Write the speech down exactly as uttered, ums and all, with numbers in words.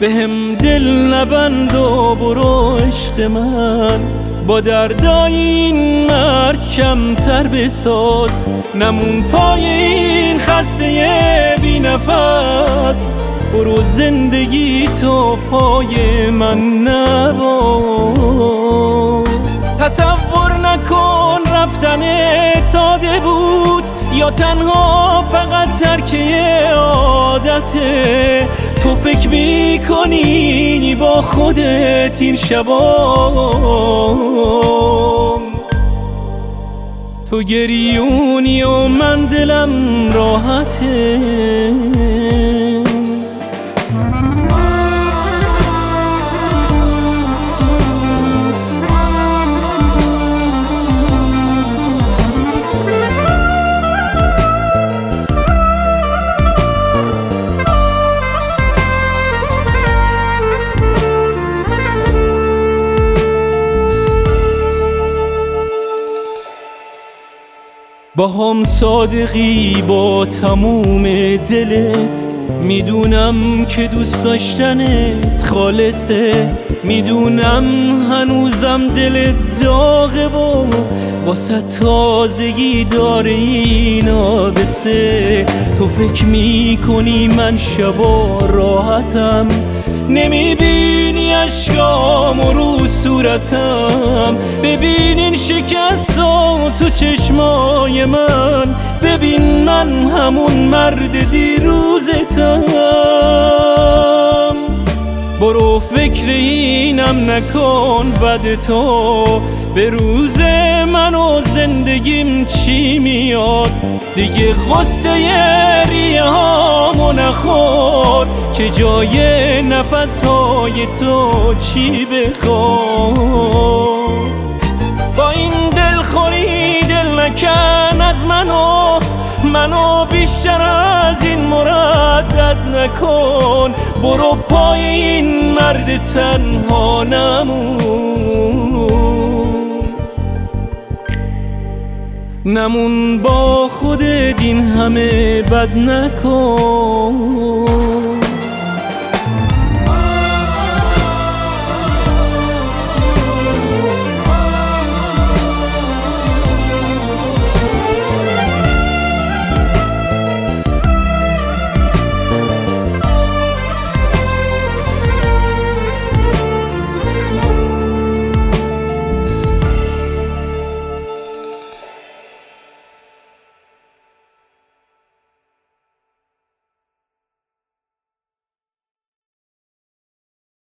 به هم دل نبند و برو عشق من، با دردای این مرد کمتر بساز. نمون پای این خسته بی نفس، برو زندگی تو پای من نباز. تصور نکن رفتن ساده بود، یا تنها فقط ترکه عادته. تو فکر میکنی با خودت این شبا تو گریونی و من دلم راحته. با هم صادقی با تموم دلت، میدونم که دوست داشتنت خالصه. میدونم هنوزم دلت داغه و واسه تازگی داره این آبسه. تو فکر میکنی من شبا راحتم، نمیبینی اشکام رو صورتم. ببین این شکست‌ها تو چشمای من، ببین من همون مرد دیروزتم. برو فکر اینم نکن بد تو، به روز من و زندگیم چی میاد. دیگه غصه ریه هامو نخور، که جای نفسهای تو چی بخواد. با این دلخوری دل نکن از منو، منو بیشتر از این مردد نکن. برو پای این مرد تنها نمون، نمون با خودت این همه بد نکن.